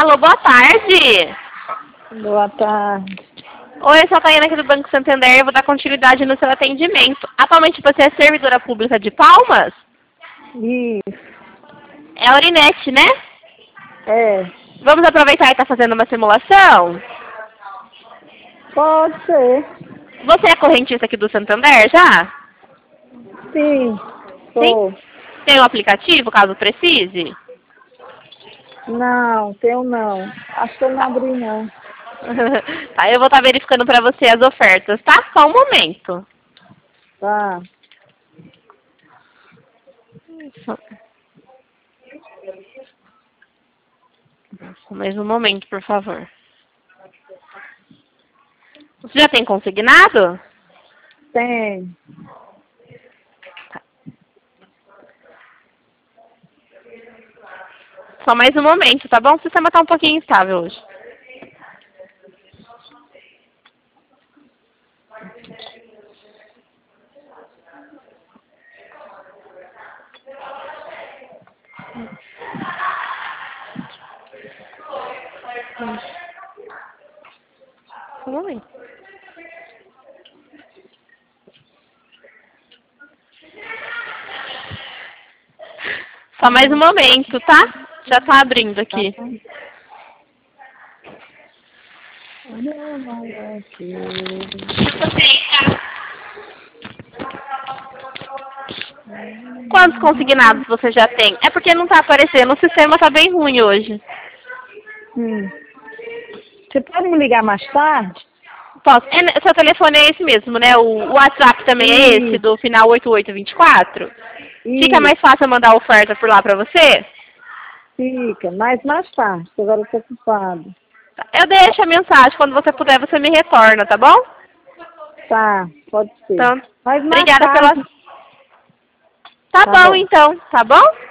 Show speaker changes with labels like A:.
A: Alô, boa tarde.
B: Boa tarde.
A: Oi, eu sou a Taiana aqui do Banco Santander. Eu vou dar continuidade no seu atendimento. Atualmente você é servidora pública de Palmas?
B: Isso.
A: É a Aurinete, né?
B: É.
A: Vamos aproveitar e estar fazendo uma simulação?
B: Pode ser.
A: Você é correntista aqui do Santander já?
B: Sim.
A: Sim?
B: Sou.
A: Tem um aplicativo, caso precise?
B: Não, tenho não. Acho que eu não abri não.
A: Tá, eu vou estar verificando para você as ofertas, tá? Só um momento.
B: Tá.
A: Só mais um momento, por favor. Você já tem consignado?
B: Tem.
A: Só mais um momento, tá bom? O sistema tá um pouquinho instável hoje. Só um momento. Só mais um momento, tá? Já tá abrindo aqui. Quantos consignados você já tem? É porque não tá aparecendo, o sistema tá bem ruim hoje.
B: Você pode me ligar mais tarde?
A: Posso? Seu telefone é esse mesmo, né? O WhatsApp também é esse, do final 8824? Fica mais fácil eu mandar a oferta por lá pra você?
B: Fica, mas mais tarde, porque agora eu tô ocupado.
A: Eu deixo a mensagem, quando você puder você me retorna, tá bom?
B: Tá, pode ser.
A: Então,
B: Mas mais
A: obrigada
B: tarde.
A: pela... Tá bom, então, tá bom?